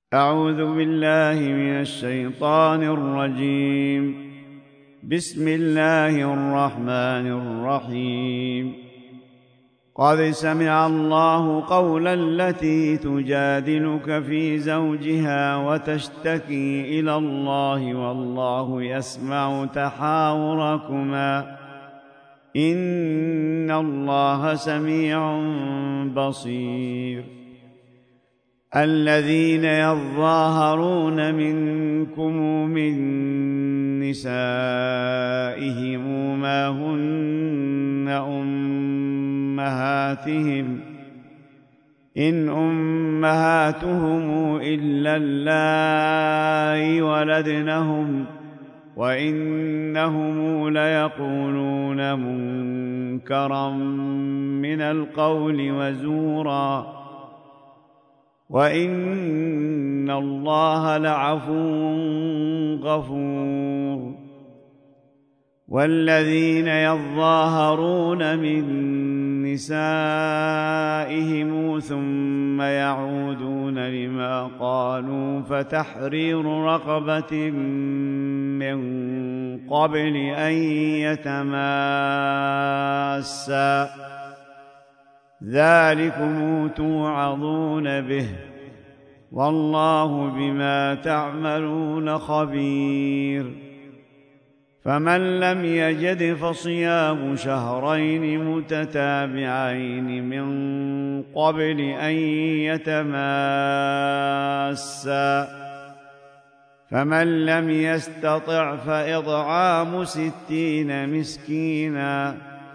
أعوذ بالله من الشيطان الرجيم. بسم الله الرحمن الرحيم. قد سمع الله قول التي تجادلك في زوجها وتشتكي إلى الله والله يسمع تحاوركما إن الله سميع بصير. الذين يظاهرون منكم من نسائهم ما هن أمهاتهم إن أمهاتهم إلا اللائي ولدنهم وإنهم ليقولون منكرا من القول وزورا وإن الله لعفو غفور. والذين يظاهرون من نسائهم ثم يعودون لما قالوا فتحرير رقبة من قبل أن يتماسا ذلكم توعظون به والله بما تعملون خبير. فمن لم يجد فصيام شهرين متتابعين من قبل أن يتماسا فمن لم يستطع فإطعام 60 مسكينا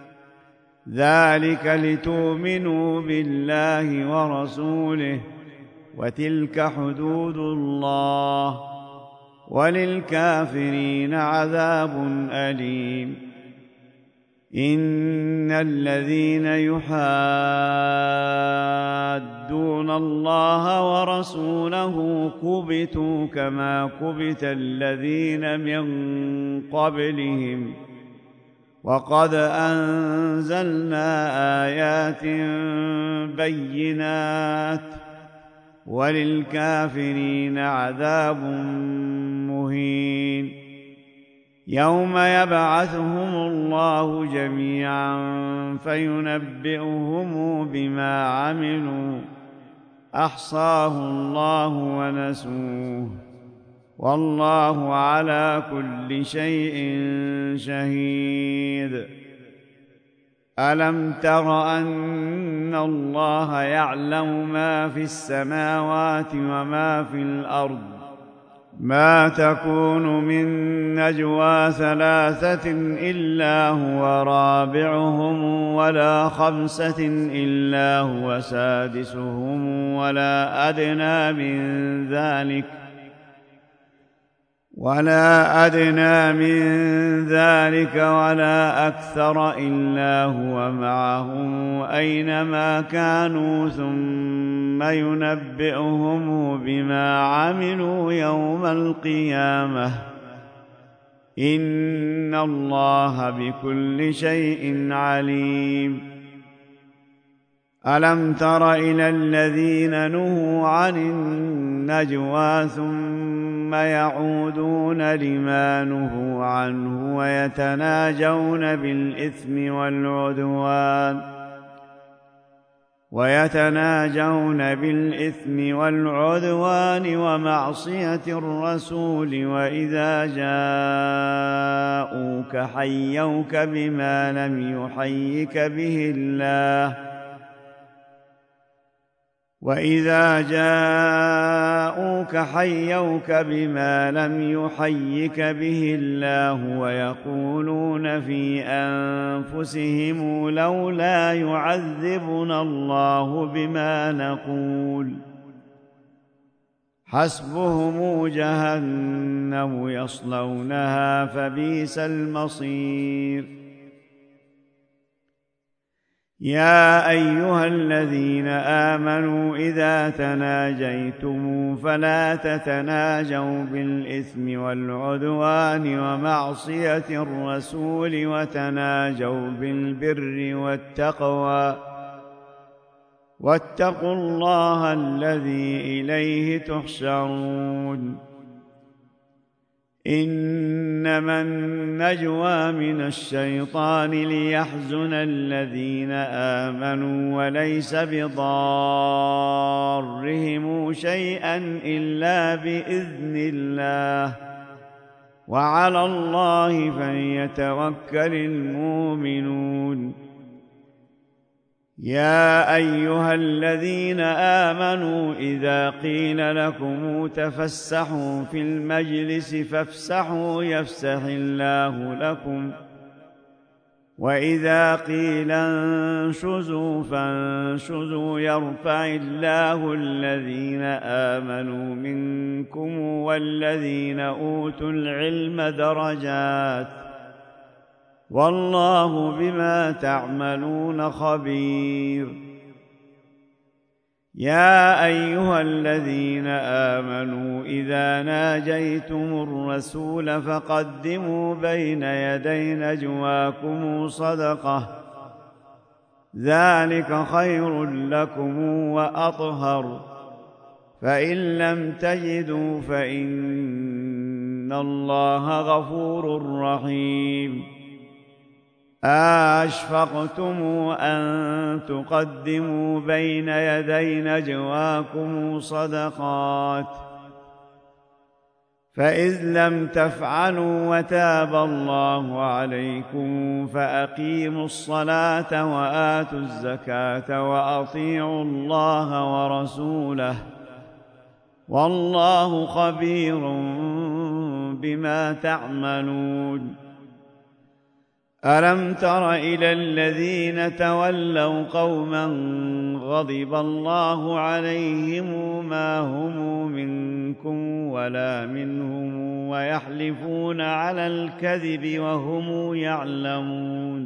ذلك لتؤمنوا بالله ورسوله وتلك حدود الله وللكافرين عذاب أليم. إن الذين يحادون الله ورسوله كبتوا كما كبت الذين من قبلهم وقد أنزلنا آيات بينات وللكافرين عذاب مهين. يوم يبعثهم الله جميعا فينبئهم بما عملوا أحصاه الله ونسوه والله على كل شيء شهيد. ألم تر أن الله يعلم ما في السماوات وما في الأرض ما تكون من نجوى 3 إلا هو رابعهم ولا 5 إلا هو سادسهم ولا أدنى من ذلك ولا أكثر إلا هو معهم أينما كانوا ثم ينبئهم بما عملوا يوم القيامة إن الله بكل شيء عليم. ألم تر إلى الذين نهوا عن النجوى ثم يعودون لما نهوا عنه ويتناجون بالإثم والعدوان ومعصية الرسول وإذا جاءوك حيوك بما لم يحيك به الله ويقولون في أنفسهم لولا يعذبنا الله بما نقول حسبهم جهنم يصلونها فبئس المصير. يا أيها الذين آمنوا إذا تناجيتم فلا تتناجوا بالإثم والعدوان ومعصية الرسول وتناجوا بالبر والتقوى واتقوا الله الذي إليه تحشرون إنما النجوى من الشيطان ليحزن الذين آمنوا وليس بضارهم شيئا إلا بإذن الله وعلى الله فليتوكل المؤمنون يا أيها الذين آمنوا إذا قيل لكم تفسحوا في المجلس فافسحوا يفسح الله لكم وإذا قيل انشزوا فانشزوا يرفع الله الذين آمنوا منكم والذين أوتوا العلم درجات والله بما تعملون خبير يا أيها الذين آمنوا إذا ناجيتم الرسول فقدموا بين يدي نجواكم صدقة ذلك خير لكم وأطهر فإن لم تجدوا فإن الله غفور رحيم أشفقتم أن تقدموا بين يدي نجواكم صدقات فإذ لم تفعلوا وتاب الله عليكم فأقيموا الصلاة وآتوا الزكاة وأطيعوا الله ورسوله والله خبير بما تعملون ألم تر إلى الذين تولوا قوما غضب الله عليهم ما هم منكم ولا منهم ويحلفون على الكذب وهم يعلمون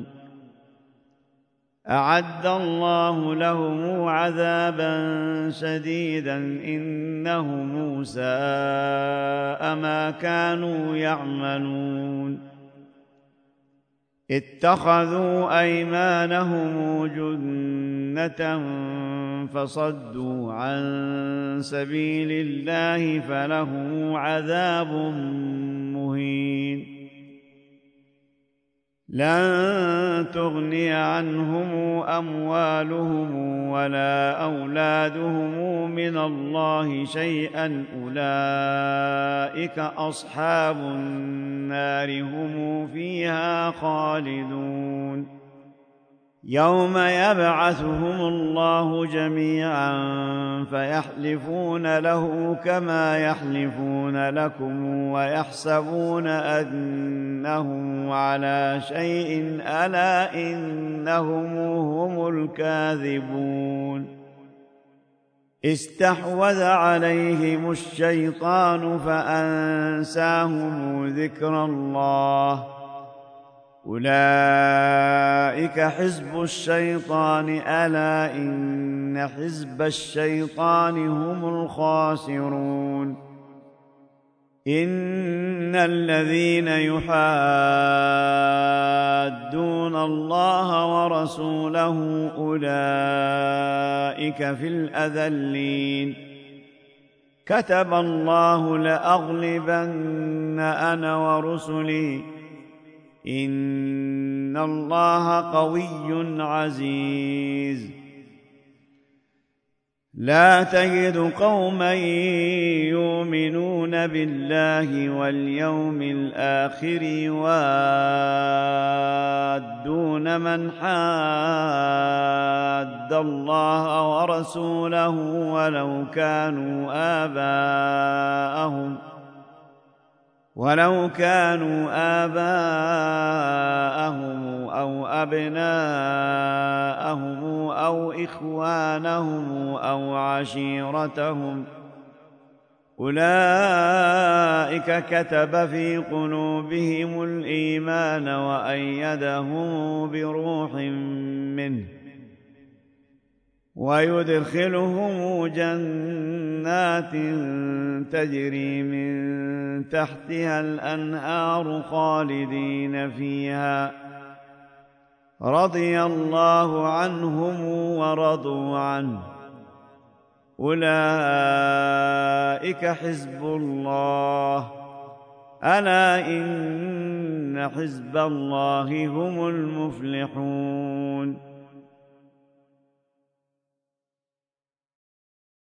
أعد الله لهم عذابا شديدا إنهم ساء ما كانوا يعملون اتخذوا أيمانهم جنة فصدوا عن سبيل الله فلهم عذاب مهين لن تغني عنهم أموالهم ولا أولادهم من الله شيئا أولئك أصحاب النار هم فيها خالدون يوم يبعثهم الله جميعا فيحلفون له كما يحلفون لكم ويحسبون أنهم على شيء ألا إنهم هم الكاذبون استحوذ عليهم الشيطان فأنساهم ذكر الله أولئك حزب الشيطان ألا إن حزب الشيطان هم الخاسرون إن الذين يحادون الله ورسوله أولئك في الأذلين كتب الله لأغلبن أنا ورسلي إن الله قوي عزيز لا تجد قوما يؤمنون بالله واليوم الآخر يوادون من حاد الله ورسوله ولو كانوا آباءهم أو أبناءهم أو إخوانهم أو عشيرتهم أولئك كتب في قلوبهم الإيمان وأيدهم بروح منه ويدخلهم جنات تجري من تحتها الأنهار خالدين فيها رضي الله عنهم ورضوا عنه أولئك حزب الله ألا إن حزب الله هم المفلحون